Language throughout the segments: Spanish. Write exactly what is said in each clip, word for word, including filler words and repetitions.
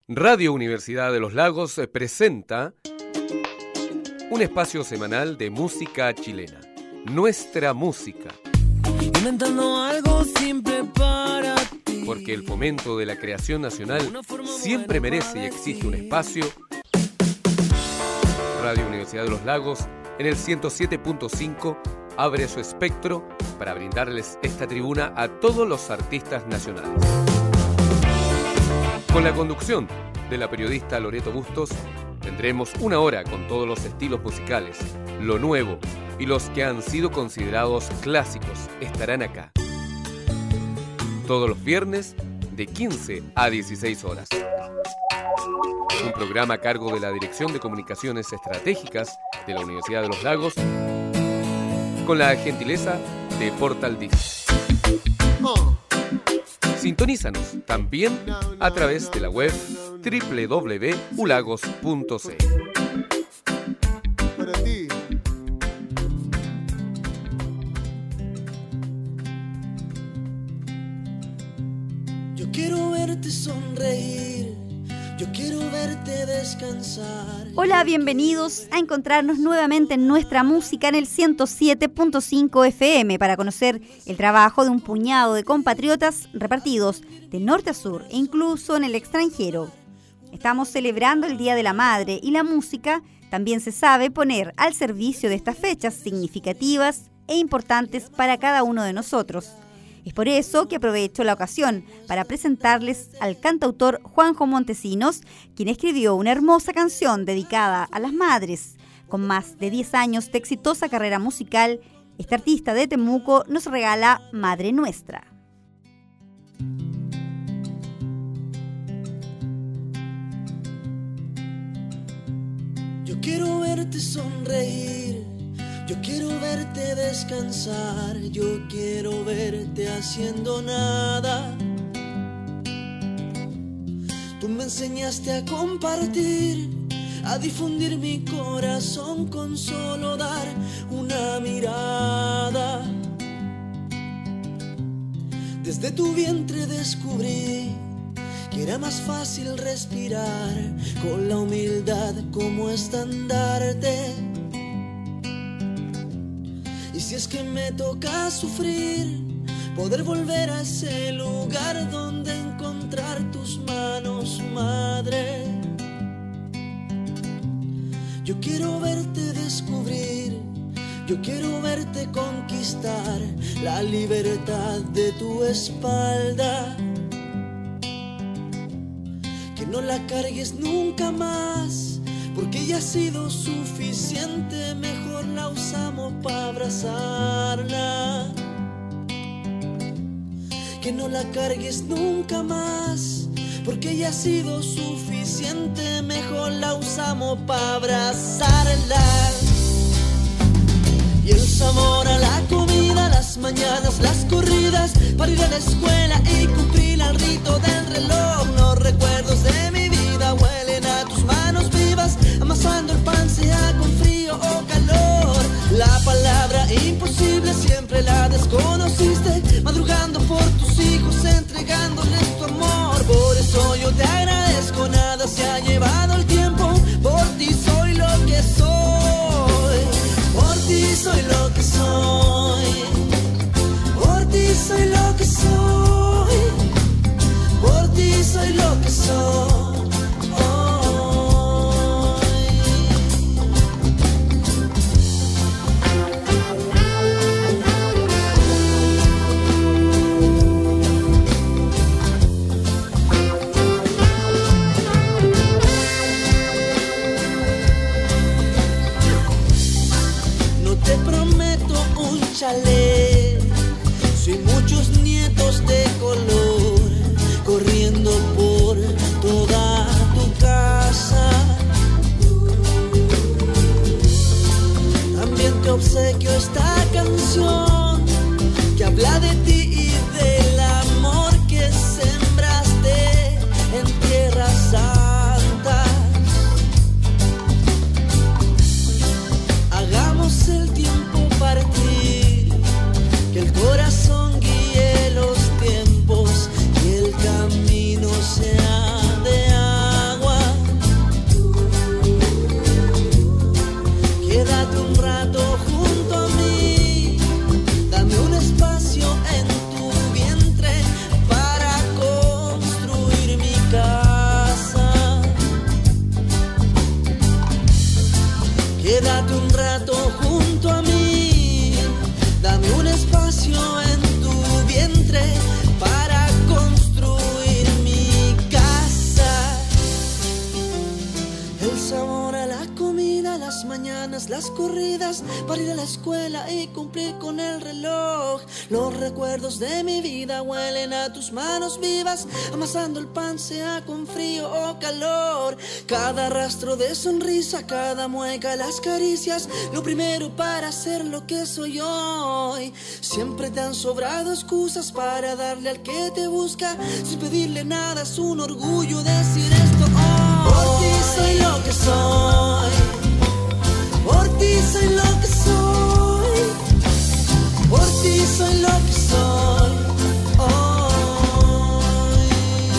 Radio Universidad de los Lagos presenta un espacio semanal de música chilena. Nuestra música. Inventando algo simple para ti. Porque el fomento de la creación nacional siempre merece y exige un espacio. Radio Universidad de los Lagos, en el ciento siete punto cinco, abre su espectro para brindarles esta tribuna a todos los artistas nacionales. Con la conducción de la periodista Loreto Bustos, tendremos una hora con todos los estilos musicales, lo nuevo y los que han sido considerados clásicos estarán acá. Todos los viernes de quince a dieciséis horas. Un programa a cargo de la Dirección de Comunicaciones Estratégicas de la Universidad de los Lagos, con la gentileza de Portal Disc. Sintonízanos también a través de la web doble u doble u doble u punto ulagos punto c l. Para ti. Yo quiero verte sonreír, yo quiero verte descansar. Hola, bienvenidos a encontrarnos nuevamente en Nuestra Música en el ciento siete punto cinco F M para conocer el trabajo de un puñado de compatriotas repartidos de norte a sur e incluso en el extranjero. Estamos celebrando el Día de la Madre y la música también se sabe poner al servicio de estas fechas significativas e importantes para cada uno de nosotros. Es por eso que aprovecho la ocasión para presentarles al cantautor Juanjo Montesinos, quien escribió una hermosa canción dedicada a las madres. Con más de diez años de exitosa carrera musical, este artista de Temuco nos regala Madre Nuestra. Yo quiero verte sonreír, yo quiero verte descansar, yo quiero verte haciendo nada. Tú me enseñaste a compartir, a difundir mi corazón con solo dar una mirada. Desde tu vientre descubrí que era más fácil respirar con la humildad como estandarte. Y si es que me toca sufrir, poder volver a ese lugar donde encontrar tus manos, madre. Yo quiero verte descubrir, yo quiero verte conquistar la libertad de tu espalda. Que no la cargues nunca más, porque ya ha sido suficiente, mejor la usamos para abrazarla. Que no la cargues nunca más, porque ya ha sido suficiente, mejor la usamos para abrazarla. Y el sabor a la comida, las mañanas, las corridas, para ir a la escuela y cumplir el rito del reloj. Los recuerdos de mi vida huelen a tus manos vivas, amasando el pan sea con frío o calor. La palabra imposible siempre la desconociste, madrugando por tus hijos, entregándoles tu amor. Por eso yo te agradezco, nada se ha llevado el tiempo, por ti soy lo que soy, por ti soy lo que soy, por ti soy lo que soy, por ti soy lo que soy. las mañanas, las corridas para ir a la escuela y cumplir con el reloj. Los recuerdos de mi vida huelen a tus manos vivas, amasando el pan sea con frío o calor. Cada rastro de sonrisa, cada mueca, las caricias, lo primero para ser lo que soy hoy. Siempre te han sobrado excusas para darle al que te busca, sin pedirle nada, es un orgullo decir esto hoy. Por ti soy lo que soy, por ti soy lo que soy, por ti soy lo que soy hoy.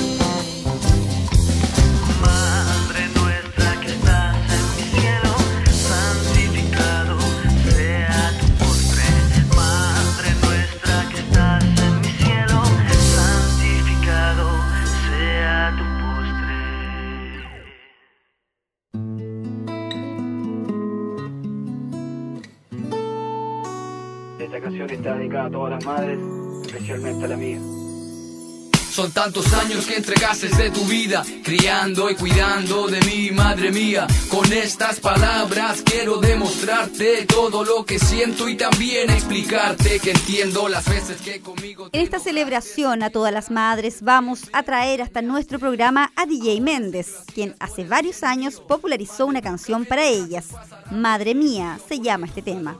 Madre nuestra que estás en mi cielo, santificado sea tu postre. Madre nuestra que estás en mi cielo, santificado sea tu postre. Esta canción está dedicada a todas las madres, especialmente a la mía. Son tantos años que entregaste de tu vida, criando y cuidando de mí, madre mía. Con estas palabras quiero demostrarte todo lo que siento y también explicarte que entiendo las veces que conmigo... En esta celebración a todas las madres vamos a traer hasta nuestro programa a D J Méndez, quien hace varios años popularizó una canción para ellas. Madre mía se llama este tema.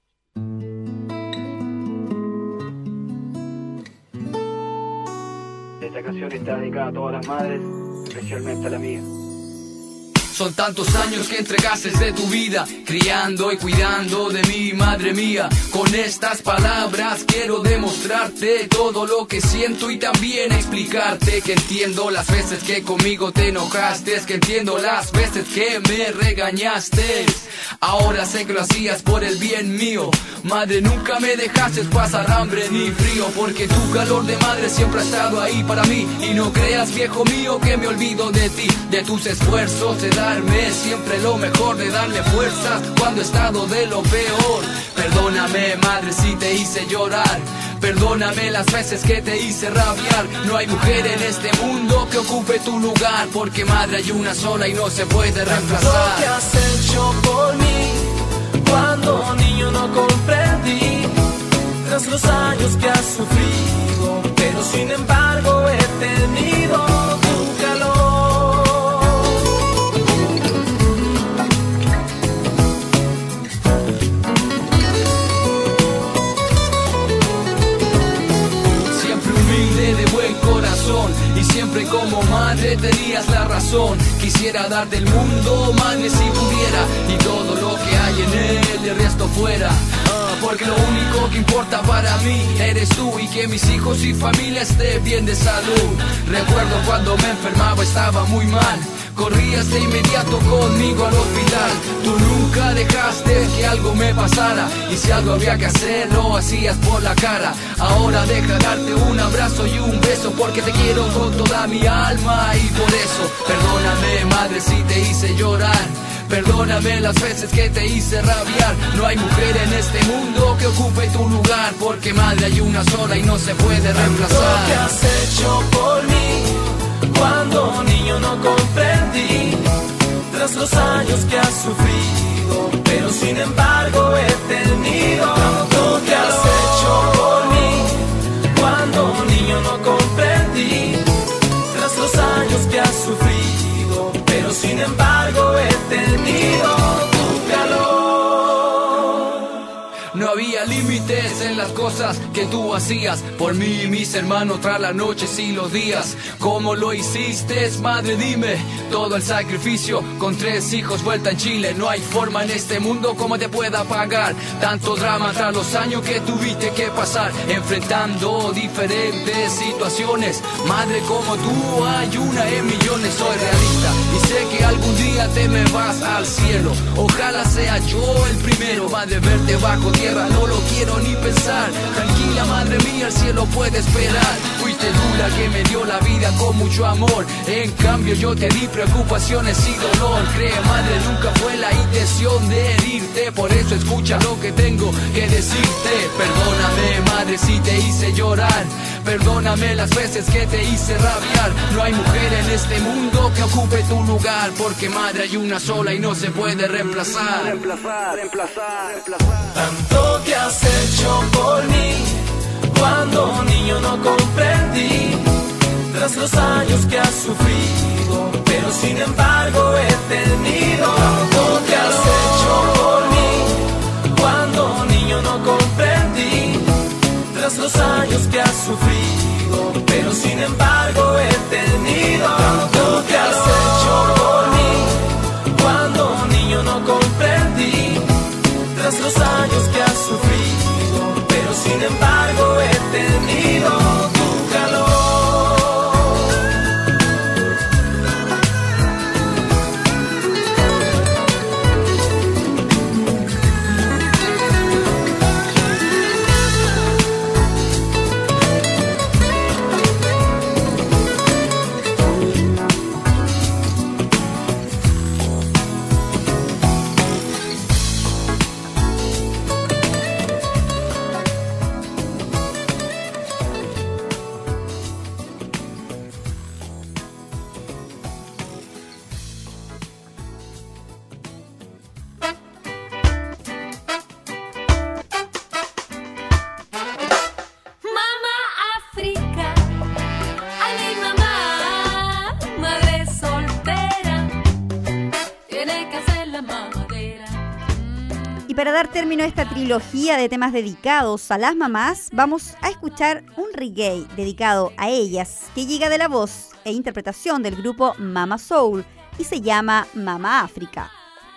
Esta canción está dedicada a todas las madres, especialmente a la mía. Son tantos años que entregaste de tu vida, criando y cuidando de mí, madre mía. Con estas palabras quiero demostrarte todo lo que siento y también explicarte que entiendo las veces que conmigo te enojaste, que entiendo las veces que me regañaste. Ahora sé que lo hacías por el bien mío. Madre, nunca me dejaste pasar hambre ni frío, porque tu calor de madre siempre ha estado ahí para mí. Y no creas, viejo mío, que me olvido de ti, de tus esfuerzos, de darme siempre lo mejor, de darme fuerzas cuando he estado de lo peor. Perdóname, madre, si te hice llorar. Perdóname las veces que te hice rabiar. No hay mujer en este mundo que ocupe tu lugar, porque madre hay una sola y no se puede reemplazar. Lo que has hecho por mí, cuando niño no comprendí, tras los años que has sufrido, pero sin embargo he tenido tu calor. De buen corazón y siempre como madre tenías la razón. Quisiera darte el mundo, madre, si pudiera, y todo lo que hay en él, el resto fuera. Uh, porque lo único que importa para mí eres tú, y que mis hijos y familia estén bien de salud. Recuerdo cuando me enfermaba, estaba muy mal, corrías de inmediato conmigo al hospital. Tú nunca dejaste que algo me pasara, y si algo había que hacer lo hacías por la cara. Ahora deja darte un abrazo y un beso, porque te quiero con toda mi alma, y por eso perdóname, madre, si te hice llorar. Perdóname las veces que te hice rabiar. No hay mujer en este mundo que ocupe tu lugar, porque madre hay una sola y no se puede reemplazar. Lo que has hecho por mí, cuando niño no comprendí, tras los años que has sufrido, pero sin embargo he tenido lo que has hecho por mí, cuando niño no comprendí, tras los años que has sufrido, pero sin embargo he tenido tu calor. No había límites en las cosas que tú hacías por mí y mis hermanos tras las noches y los días. ¿Cómo lo hiciste, madre? Dime. Todo el sacrificio con tres hijos, vuelta en Chile. No hay forma en este mundo como te pueda pagar tanto drama tras los años que tuviste que pasar enfrentando diferentes situaciones. Madre, como tú hay una en millones. Soy realista y sé que algún día te me vas al cielo. Ojalá sea yo el primero. Madre, verte bajo tierra no lo quiero ni pensar. Tranquila, madre mía, el cielo puede esperar. Fuiste dura que me dio la vida con mucho amor. En cambio yo te di preocupaciones y dolor. Cree, madre, nunca fue la intención de herirte. Por eso escucha lo que tengo que decirte. Perdóname, madre, si te hice llorar. Perdóname las veces que te hice rabiar. No hay mujer en este mundo que ocupe tu lugar, porque madre hay una sola y no se puede reemplazar. Reemplazar, reemplazar, reemplazar. Tanto que has hecho por mí, cuando niño no comprendí, tras los años que has sufrido, pero sin embargo he tenido. Tanto que has hecho por mí, cuando niño no comprendí, tras los años que has sufrido, pero sin embargo he tenido. Tanto que has hecho por mí, cuando niño no comprendí, tras los años que has sufrido, pero sin embargo he tenido tu calor. Para dar término a esta trilogía de temas dedicados a las mamás, vamos a escuchar un reggae dedicado a ellas, que llega de la voz e interpretación del grupo Mama Soul y se llama Mama África.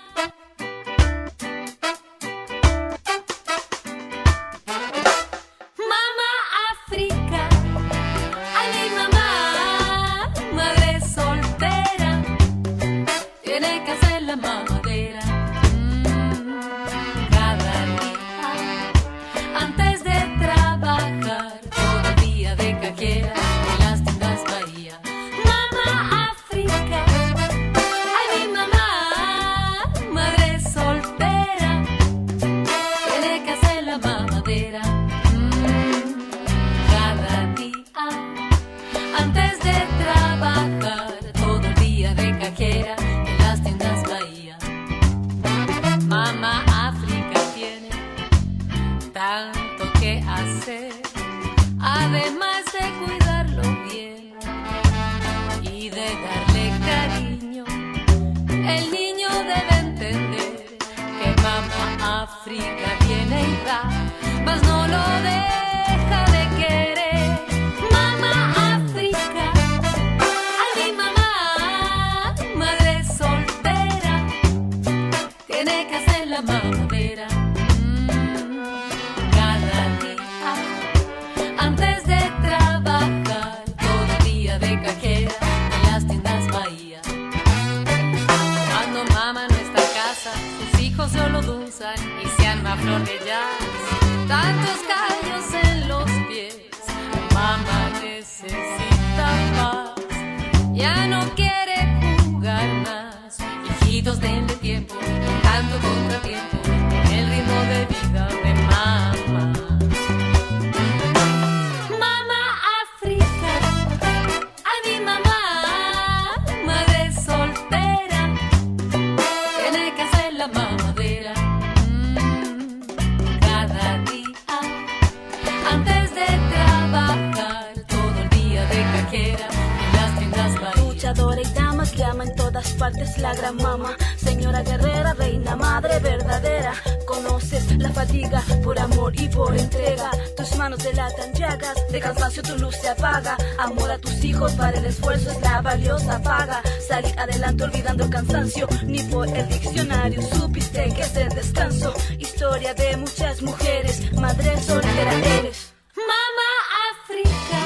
La gran mamá, señora guerrera, reina, madre verdadera. Conoces la fatiga por amor y por entrega. Tus manos delatan llagas, de cansancio tu luz se apaga. Amor a tus hijos para el esfuerzo es la valiosa paga. Salir adelante olvidando el cansancio, ni por el diccionario supiste que es el descanso. Historia de muchas mujeres, madre soltera eres. Mamá África,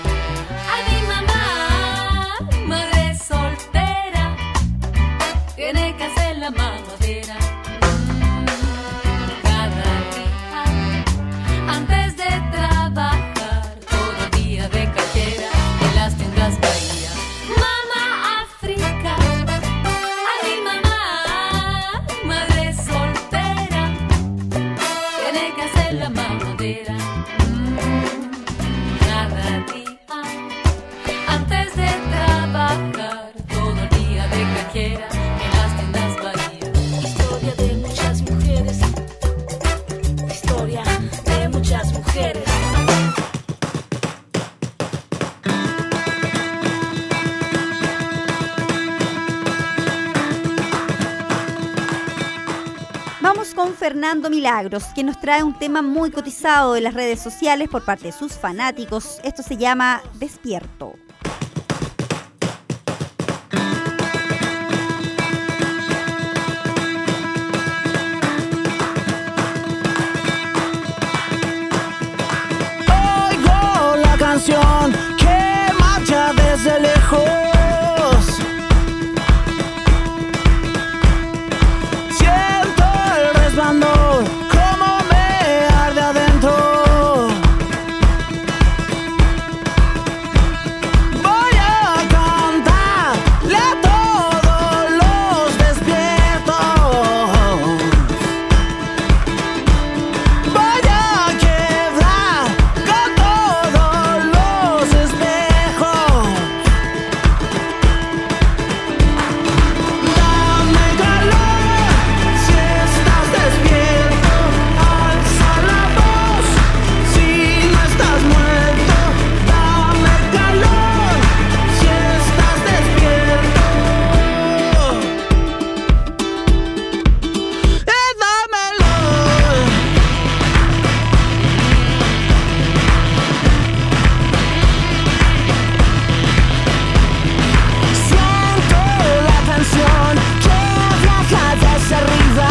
a mi mamá, madre soltera, tiene que hacer la mamadera cada día antes de trabajar, todo el día de cajera en las tiendas Bahía. Mamá África, a mi mamá, madre soltera, tiene que hacer la mamadera cada día antes de trabajar, todo el día de cajera. callejera, en las tiendas Bahía. Historia de muchas mujeres. Historia de muchas mujeres. Vamos con Fernando Milagros, que nos trae un tema muy cotizado en las redes sociales por parte de sus fanáticos. Esto se llama Despierto. Oigo la canción que marcha desde lejos. Como me arde adentro. Voy a cantarle a todos los despiertos. Voy a quebrar con todos los espejos. Dame calor si estás despierto. Alza la voz si no estás muerto. Dame calor si estás despierto. Eh, dámelo. Siento la canción que viaja desde arriba.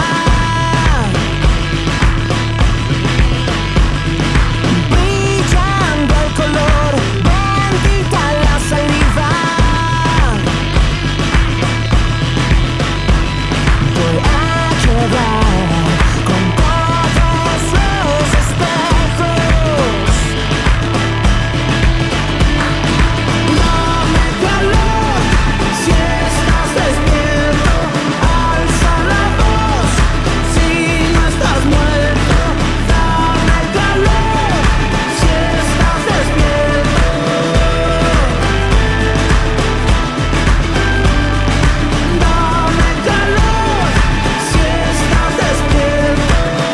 Brillando el color, bendita la saliva. Voy a quedar con todos los espejos. Dame calor si estás despierto. Alza la voz si no estás muerto. Dame calor si estás despierto. Dame calor si estás despierto.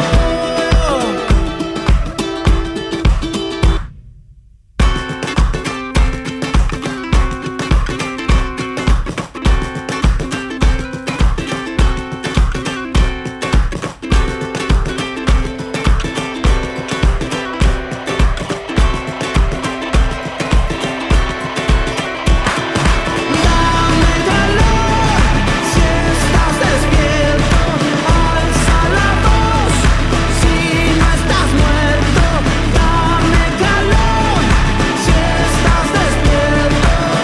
Dame calor si estás despierto. Alza la voz si no estás muerto. Dame calor si estás despierto.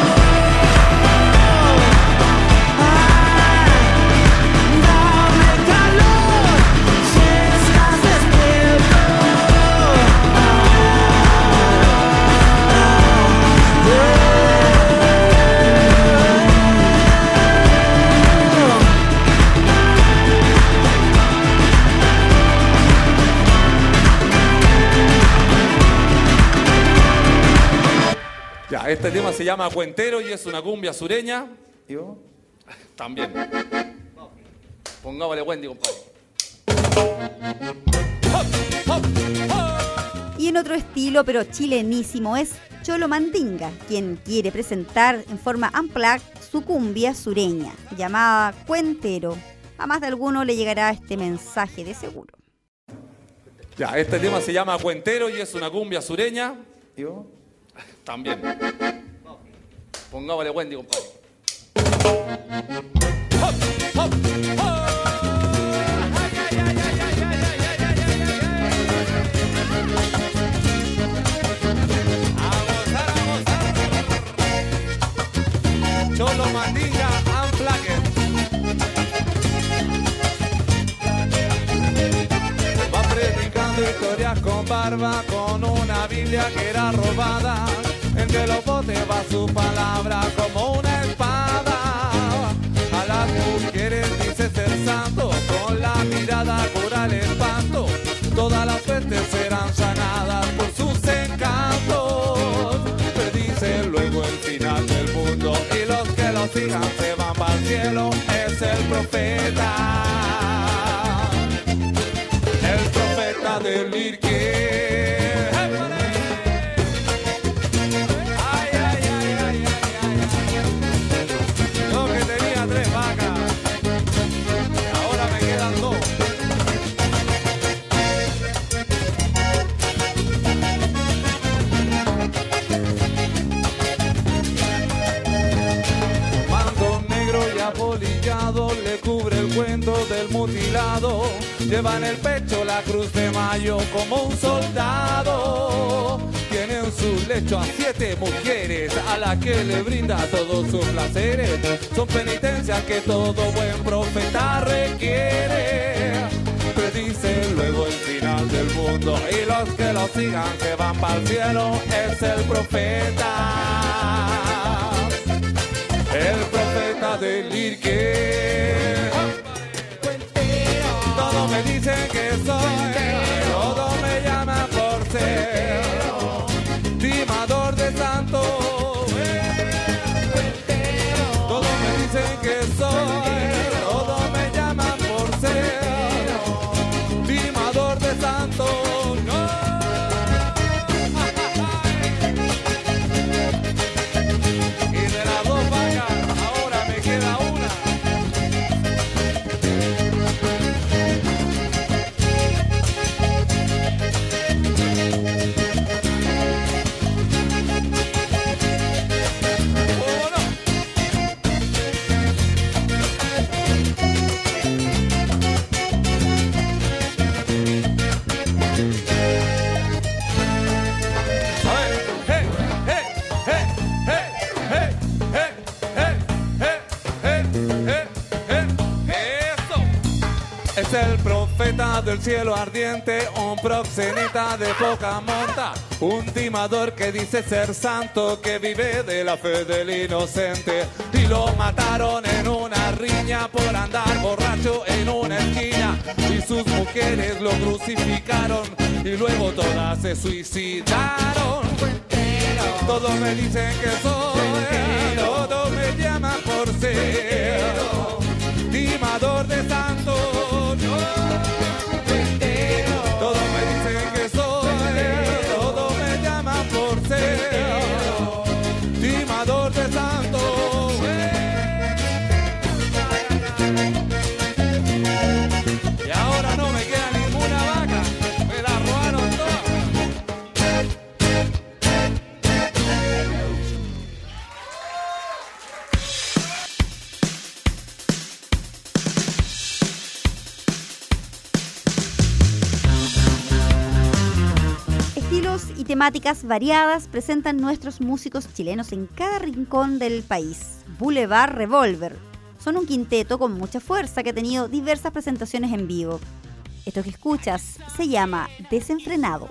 Dame calor si estás despierto. Ya, este tema se llama Cuentero y es una cumbia sureña. ¿Yo? También. Pongámosle Wendy, compadre. Y en otro estilo, pero chilenísimo, es Cholo Mandinga, quien quiere presentar en forma unplugged su cumbia sureña, llamada Cuentero. A más de alguno le llegará este mensaje de seguro. Ya, este tema se llama Cuentero y es una cumbia sureña. ¿Yo? También. Pongámosle Wendy, compadre. Cholo Mandinga Unplugged. Va predicando historias con barba, con una Biblia que era robada. Entre los botes va su palabra como una espada. A las mujeres dice ser santo, con la mirada cura el espanto. Todas las pestes serán sanadas por sus encantos. Predice luego el final del mundo y los que lo sigan se van para el cielo es el profeta, el profeta del Irque. Ay, ay, ay, ay, ay, ay. Yo que tenía tres vacas, ahora me quedan dos. Apolillado le cubre el cuento del mutilado, lleva en el pecho la cruz de mayo como un soldado. Tiene en su lecho a siete mujeres a las que le brinda todos sus placeres. Son penitencias que todo buen profeta requiere. Predice luego el final del mundo y los que lo sigan se van para el cielo. Es el profeta, el profeta del Irque. Todos me dicen que soy, todos me llaman por ser timador de santo. Todos me dicen que soy, todos me llaman por ser timador de santo. Es el profeta del cielo ardiente, un proxeneta de poca monta, un timador que dice ser santo, que vive de la fe del inocente. Y lo mataron en una riña por andar borracho en una esquina, y sus mujeres lo crucificaron y luego todas se suicidaron. Todos me dicen que soy, todos me llaman por ser timador de santos. Todos me dicen que soy, todos me llaman por ser timador de santos. Y ahora no me queda ninguna vaca, me la robaron todas. Y temáticas variadas presentan nuestros músicos chilenos en cada rincón del país. Boulevard Revolver son un quinteto con mucha fuerza que ha tenido diversas presentaciones en vivo. Esto que escuchas se llama Desenfrenado.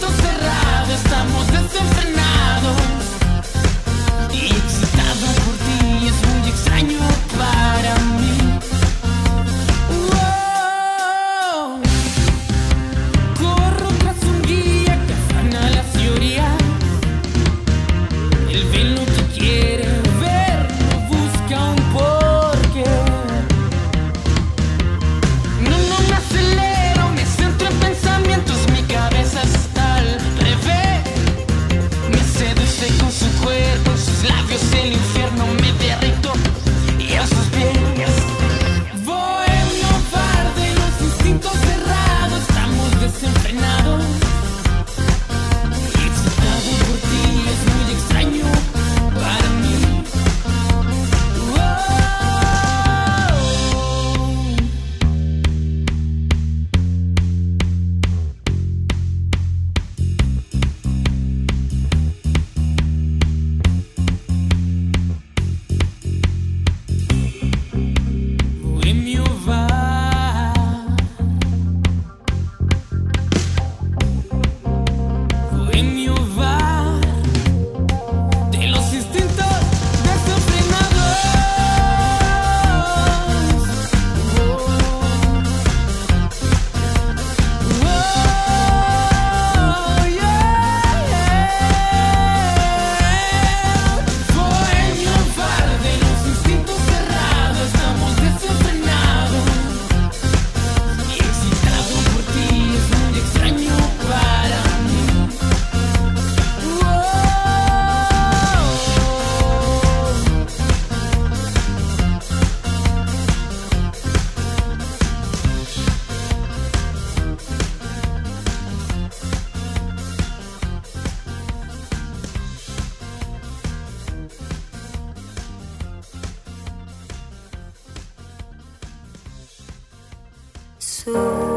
Estamos desenfrenados y excitados por ti. Soy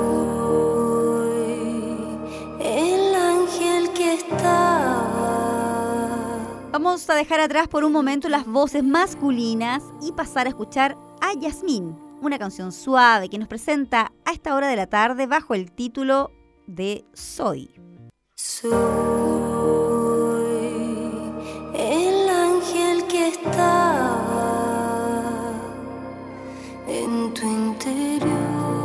el ángel que estaba. Vamos a dejar atrás por un momento las voces masculinas y pasar a escuchar a Yasmín, una canción suave que nos presenta a esta hora de la tarde bajo el título de Soy. Soy el ángel que estaba en tu interior.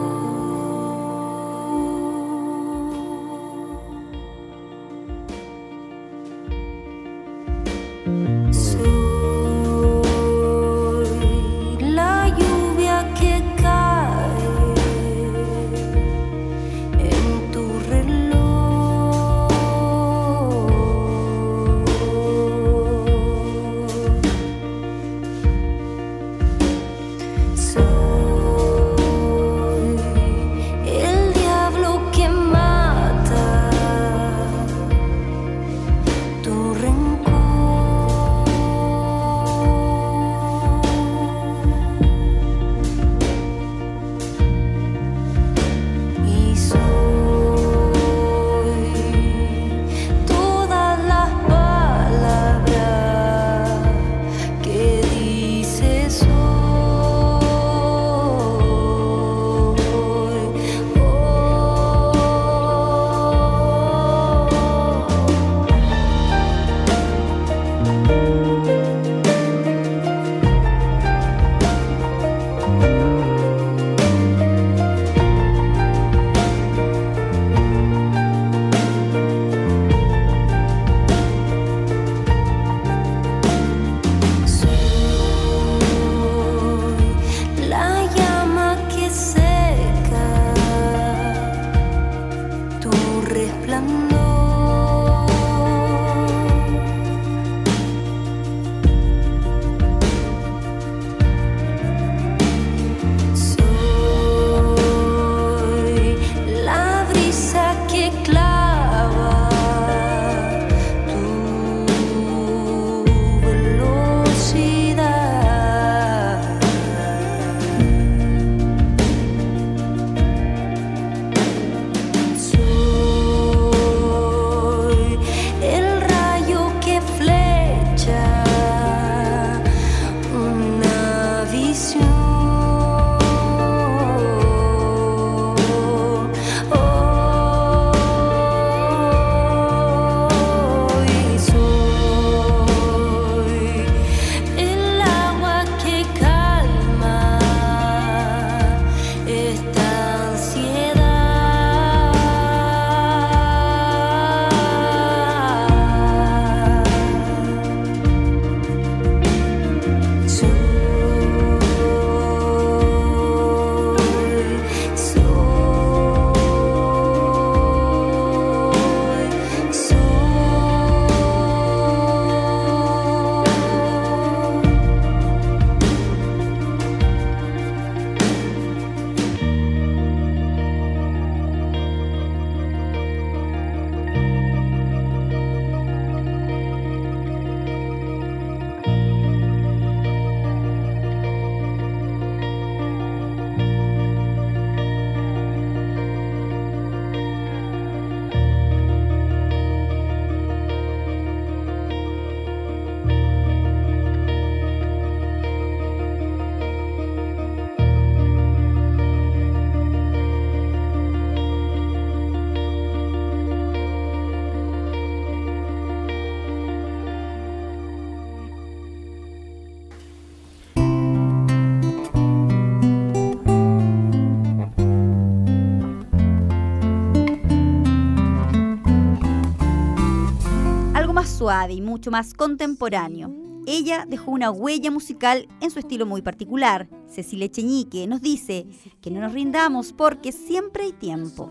Suave y mucho más contemporáneo. Ella dejó una huella musical en su estilo muy particular. Cecilia Echeñique nos dice que no nos rindamos porque siempre hay tiempo.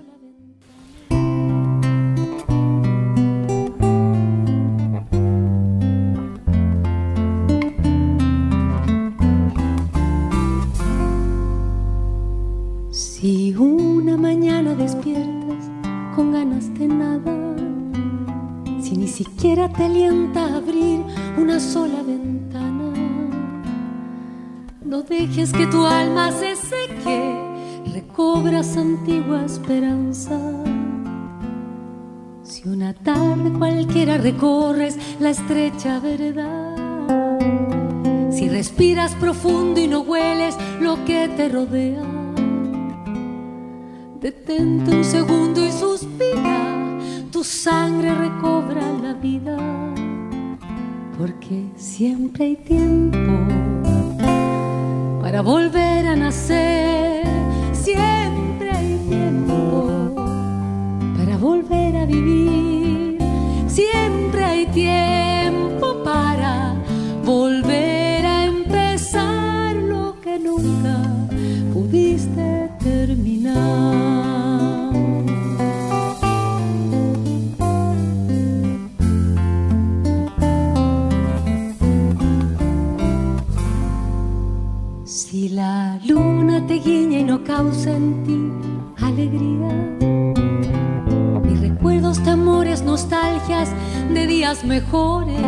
Si una mañana despiertas con ganas de nada, si ni siquiera te alienta a abrir una sola ventana, no dejes que tu alma se seque. recobras antigua esperanza. Si una tarde cualquiera recorres la estrecha vereda, si respiras profundo y no hueles lo que te rodea, detente un segundo y suspira, tu sangre recobra la vida, porque siempre hay tiempo para volver a nacer, siempre hay tiempo para volver a vivir, siempre hay tiempo para volver a empezar lo que nunca pudiste terminar. Si la luna te guiña y no causa en ti alegría, ni recuerdos de amores, nostalgias de días mejores,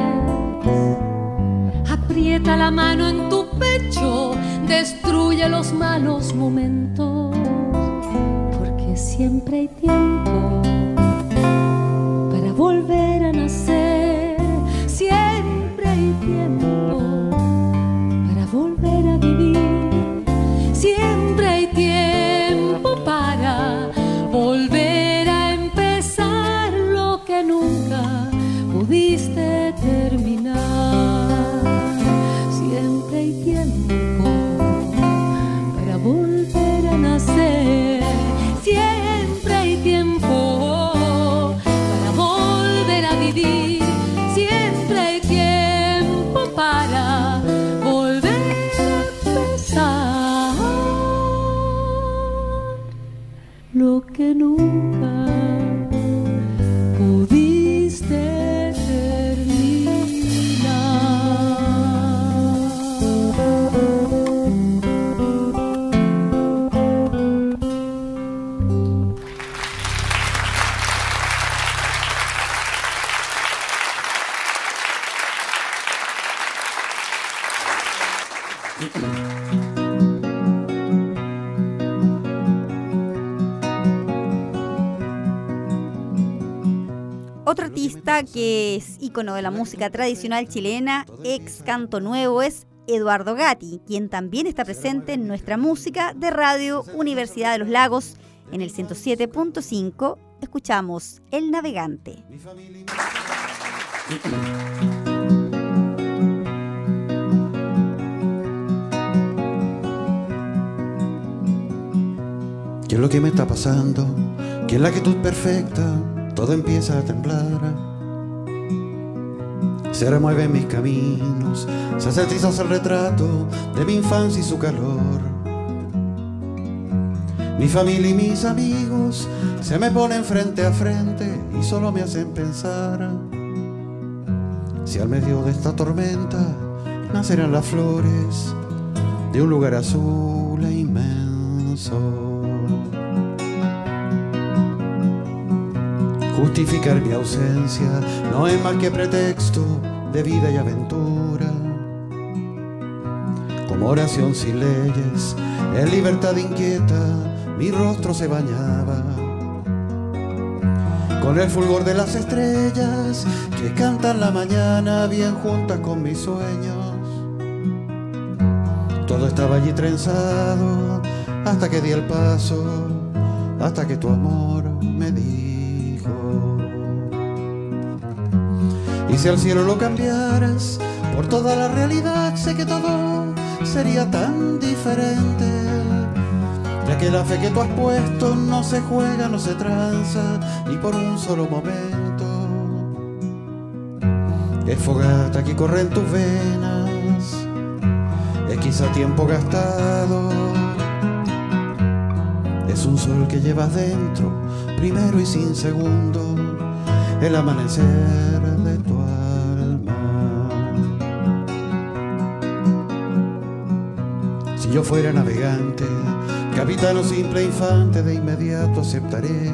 aprieta la mano en tu pecho, destruye los malos momentos, porque siempre hay tiempo para volver a nacer, siempre hay tiempo para volver a vivir, siempre hay tiempo para volver a empezar lo que nunca pudiste terminar. Siempre hay tiempo para volver a nacer, siempre hay tiempo para volver a vivir, siempre hay tiempo para volver a empezar lo que nunca pudiste terminar. Otro artista que es ícono de la música tradicional chilena, ex Canto Nuevo, es Eduardo Gatti, quien también está presente en nuestra música de Radio Universidad de los Lagos. En el ciento siete punto cinco escuchamos El Navegante. ¿Qué es lo que me está pasando? ¿Qué es la quietud perfecta? Todo empieza a temblar. Se remueven mis caminos, se hace trizas el retrato de mi infancia y su calor. Mi familia y mis amigos se me ponen frente a frente y solo me hacen pensar si al medio de esta tormenta nacerán las flores de un lugar azul e inmenso. Justificar mi ausencia no es más que pretexto de vida y aventura. Como oración sin leyes, en libertad inquieta, mi rostro se bañaba con el fulgor de las estrellas que cantan la mañana bien juntas con mis sueños. Todo estaba allí trenzado hasta que di el paso, hasta que tu amor me dijo: y si al cielo lo cambiaras por toda la realidad, sé que todo sería tan diferente, ya que la fe que tú has puesto no se juega, no se tranza ni por un solo momento. Es fogata que corre en tus venas, es quizá tiempo gastado, es un sol que llevas dentro, primero y sin segundo, el amanecer de tu alma. Si yo fuera navegante, capitán o simple infante, de inmediato aceptaré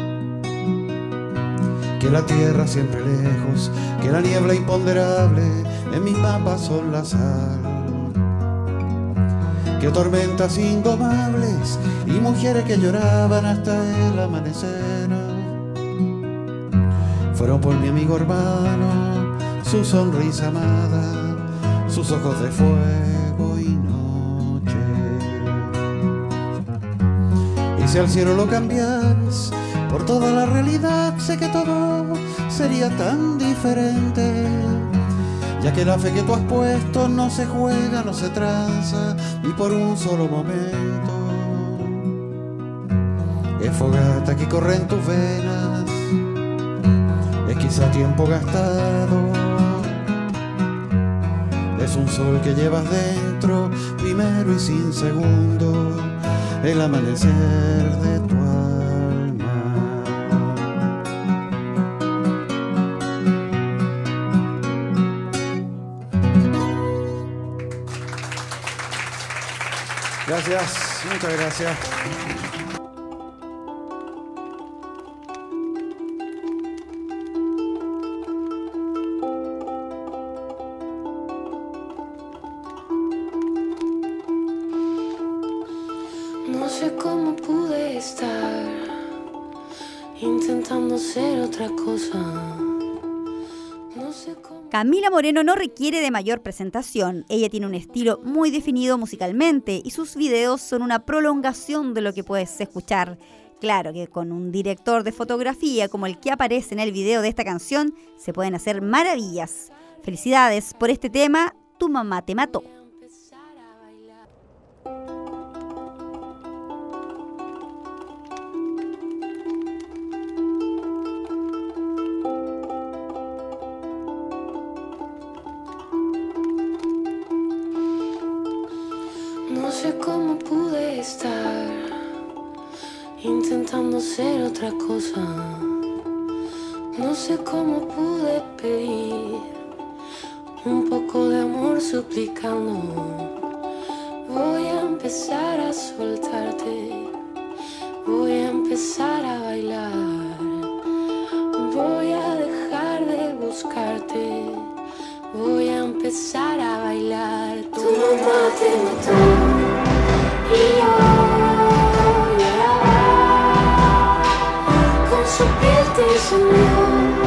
que la tierra siempre lejos, que la niebla imponderable en mis mapas son la sal, que tormentas indomables y mujeres que lloraban hasta el amanecer. Fueron por mi amigo hermano, su sonrisa amada, sus ojos de fuego y noche. Y si al cielo lo cambias por toda la realidad, sé que todo sería tan diferente, ya que la fe que tú has puesto no se juega, no se tranza ni por un solo momento. Es fogata que corre en tus venas, es quizá tiempo gastado, es un sol que llevas dentro, primero y sin segundo, el amanecer de tu alma. Gracias, muchas gracias. No sé cómo pude estar intentando ser otra cosa. No sé cómo... Camila Moreno no requiere de mayor presentación. Ella tiene un estilo muy definido musicalmente y sus videos son una prolongación de lo que puedes escuchar. Claro que con un director de fotografía como el que aparece en el video de esta canción se pueden hacer maravillas. Felicidades por este tema, Tu mamá te mató. No sé cómo pude estar intentando ser otra cosa. No sé cómo pude pedir un poco de amor suplicando. Voy a empezar a soltarte, voy a empezar a bailar, voy a dejar de buscarte, voy a empezar a bailar. Tu mamá te mató y yo lloraba, con su piel te enseñó,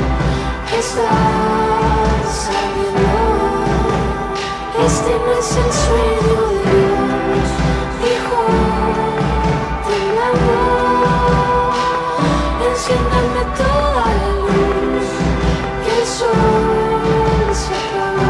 estás sabiendo, este no es el sueño de Dios, dijo temblando, enciéndame toda la luz, que el sol se apaga.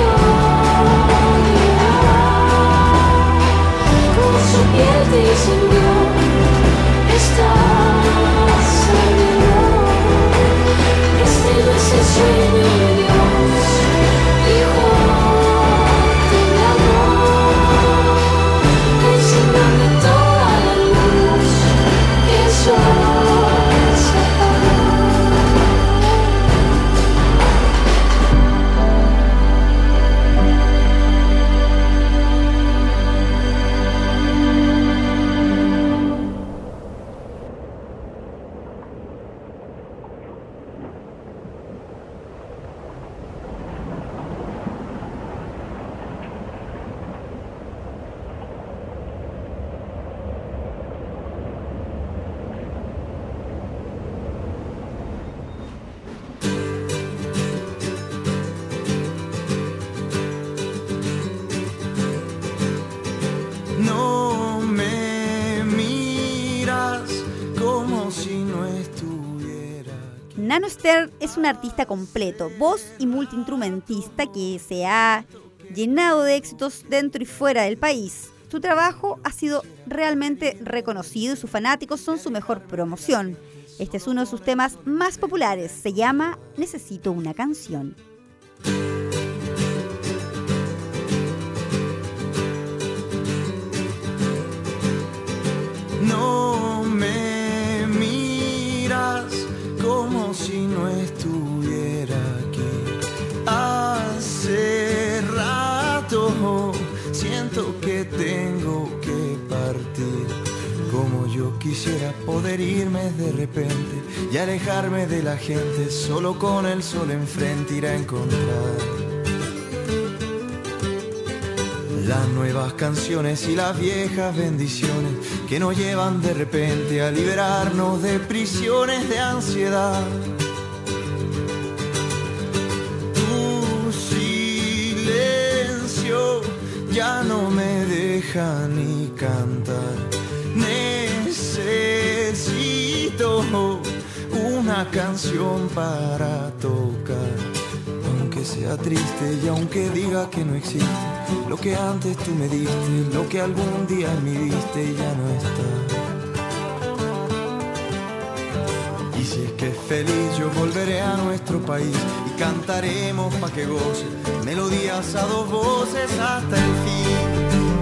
Piel te enseñó. Nano Stern es un artista completo, voz y multiinstrumentista que se ha llenado de éxitos dentro y fuera del país. Su trabajo ha sido realmente reconocido y sus fanáticos son su mejor promoción. Este es uno de sus temas más populares, se llama Necesito una canción. No me miras como si no estuviera aquí. Hace rato siento que tengo que partir. Como yo quisiera poder irme de repente y alejarme de la gente, solo con el sol enfrente ir a encontrar las nuevas canciones y las viejas bendiciones que nos llevan de repente a liberarnos de prisiones de ansiedad. Tu silencio ya no me deja ni cantar. Necesito una canción para tocar, aunque sea triste y aunque diga que no existe lo que antes tú me diste, lo que algún día me diste y ya no está. Y si es que es feliz yo volveré a nuestro país y cantaremos pa' que goce melodías a dos voces hasta el fin.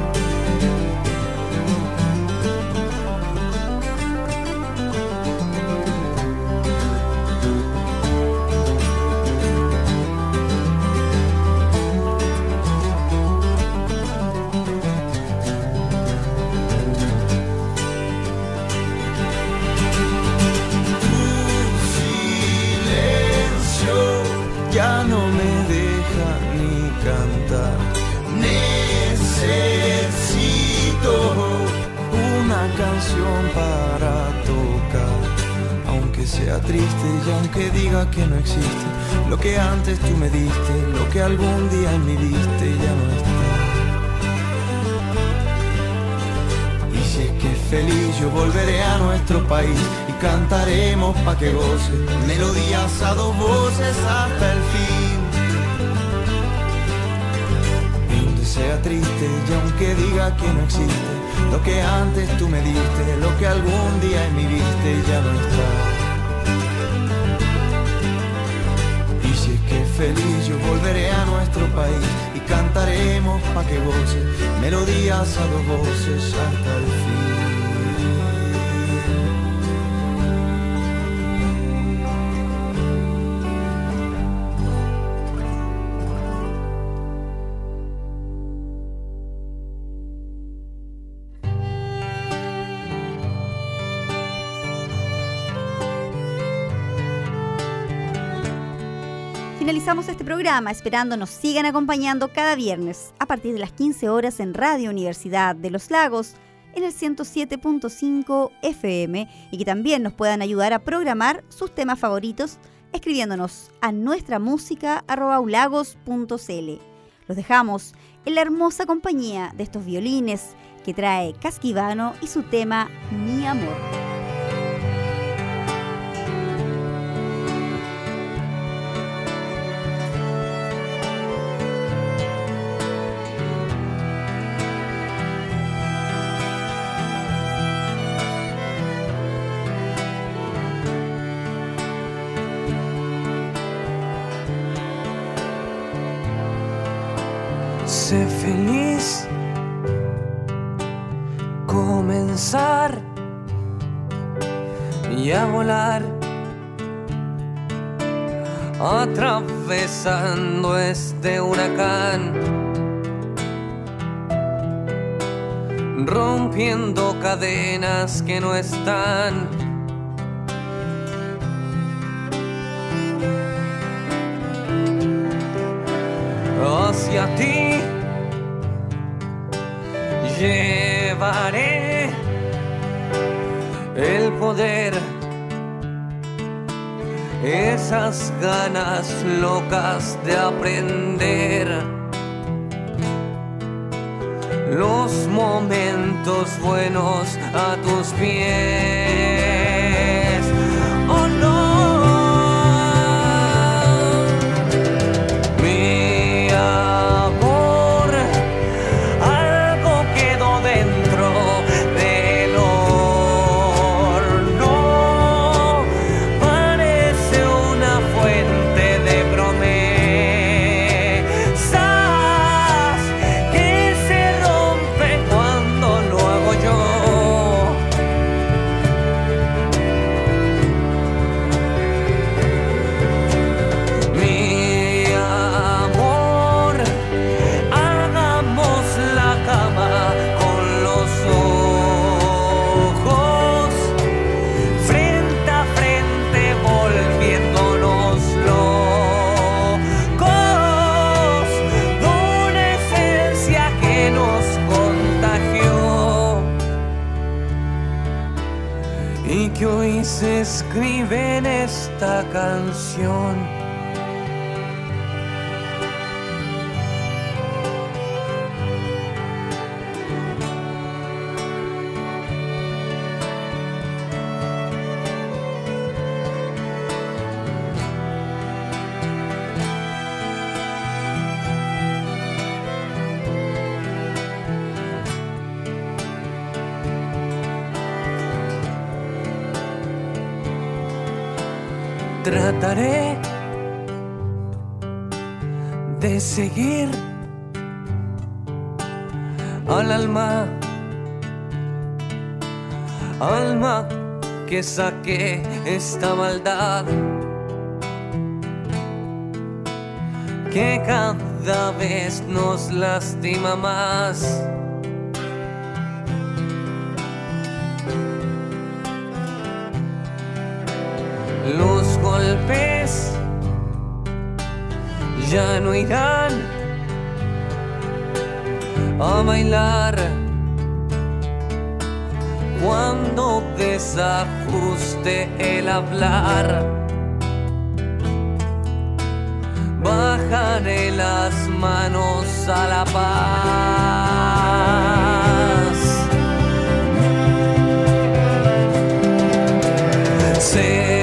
Ya no me deja ni cantar. Necesito una canción para tocar, aunque sea triste y aunque diga que no existe lo que antes tú me diste, lo que algún día me diste y ya no está. Y si es que es feliz yo volveré a nuestro país y cantaremos pa' que goce melodías a dos voces hasta el fin. Donde sea triste y aunque diga que no existe lo que antes tú me diste, lo que algún día en mi viste y ya no está. Y si es que es feliz yo volveré a nuestro país y cantaremos pa' que goce melodías a dos voces hasta el fin. Finalizamos este programa esperando nos sigan acompañando cada viernes a partir de las quince horas en Radio Universidad de Los Lagos en el ciento siete punto cinco F M y que también nos puedan ayudar a programar sus temas favoritos escribiéndonos a nuestra música arroba ulagos punto c l. Los dejamos en la hermosa compañía de estos violines que trae Casquivano y su tema Mi Amor. Sé feliz, comenzar y a volar, atravesando este huracán, rompiendo cadenas que no están. Hacia ti llevaré el poder, esas ganas locas de aprender, los momentos buenos a tus pies. Oh no. y que hoy se escribe en esta canción. Trataré de seguir al alma, alma que saque esta maldad que cada vez nos lastima más. Los golpes ya no irán a bailar cuando desajuste el hablar. Bajaré las manos a la paz. Sé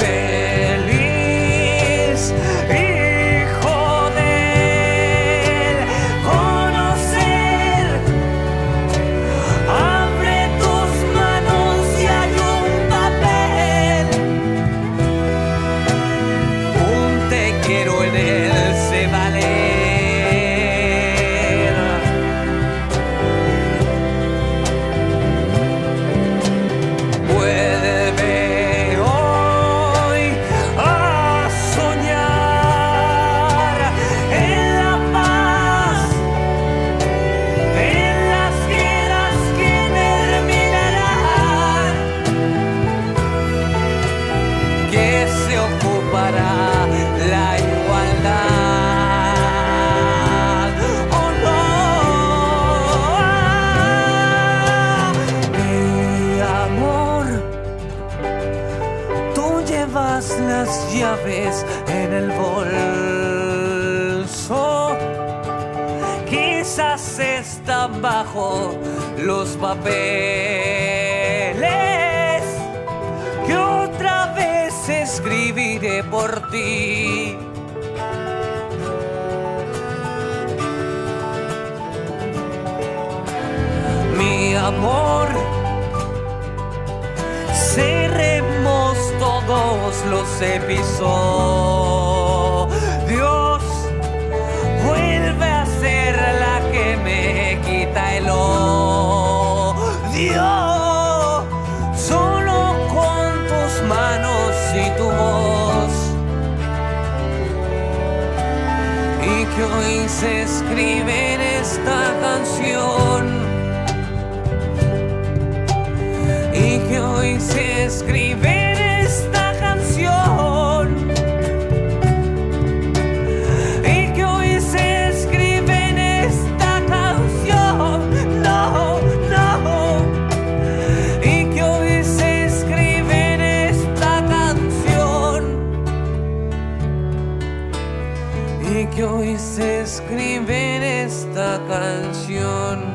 llaves en el bolso, quizás están bajo los papeles que otra vez escribiré por ti. Mi amor, cerremos todos los episodios. Vuelve a ser la que me quita el odio. Solo con tus manos y tu voz. Y que hoy se escribe en esta canción. Y que hoy se escribe en esta canción. Y que hoy se escribe en esta canción. No, no. Y que hoy se escribe en esta canción. Y que hoy se escribe en esta canción.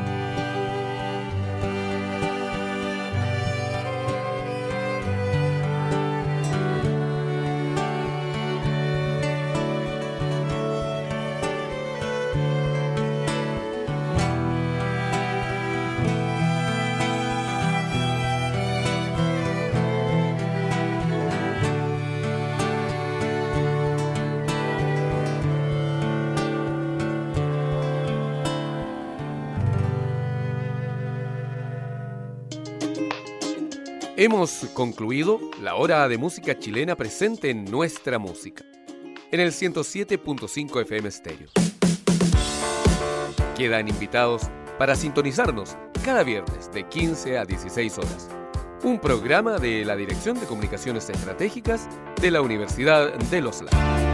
Hemos concluido la hora de música chilena presente en Nuestra Música, en el ciento siete punto cinco F M Stereo. Quedan invitados para sintonizarnos cada viernes de quince a dieciséis horas. Un programa de la Dirección de Comunicaciones Estratégicas de la Universidad de Los Lagos.